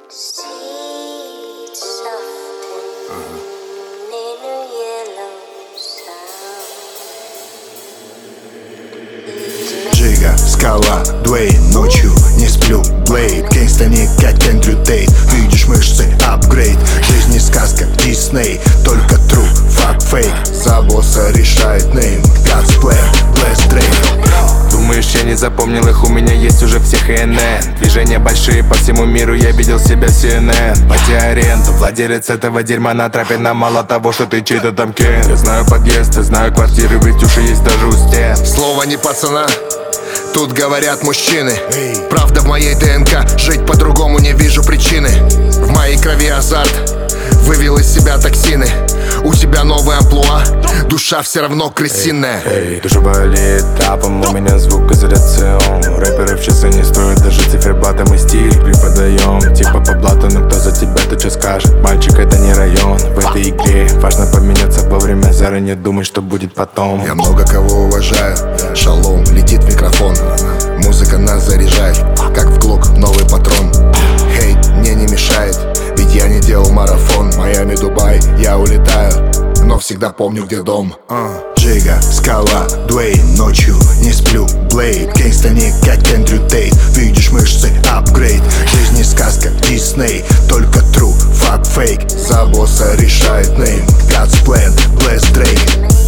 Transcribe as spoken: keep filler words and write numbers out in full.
Джига, скала, Дуэйн, ночью не сплю, Блейд, гейнгста не как Эндрю Тейт. Видишь мышцы, апгрейд, жизнь не сказка, Дисней, только true, fuck fake. За босса решает нейм, God's plan, bless Drake. Думаешь, я не запомнил их, у меня есть уже всех эн эн. Движения большие по всему миру, я видел себя в си эн эн. Плати аренду, владелец этого дерьма на трапе. Нам мало того, что ты чей-то там кен. Я знаю подъезд, я знаю квартиры, ведь уши есть даже у стен. Слово не пацана, тут говорят мужчины. Правда в моей ДНК, жить по-другому не вижу причины. В моей крови азарт, вывел из себя токсины. У тебя новый амплуа, душа все равно крысиная. Эй, душа болит тапом, у меня звукоизоляцион. Рэперы в часы не стоят, даже циферблата мы стиль преподаем. Типа по блату, но кто за тебя, то что скажет? Мальчик, это не район, в этой игре важно поменяться вовремя, заранее думать, что будет потом. Я много кого уважаю, шалом, летит микрофон. Музыка нас заряжает, как в глок новый патрон. Хейт мне не мешает, ведь я не делал марафон. Майами, Дубай, я улетаю, но всегда помню, где дом. Джига, скала, Дуэйн, ночью не сплю, Блейд, гейнгста не как Эндрю Тейт. Видишь мышцы, апгрейд, жизнь не сказка, Дисней, только true, fuck fake. За босса решает нейм, God's plan, bless Drake.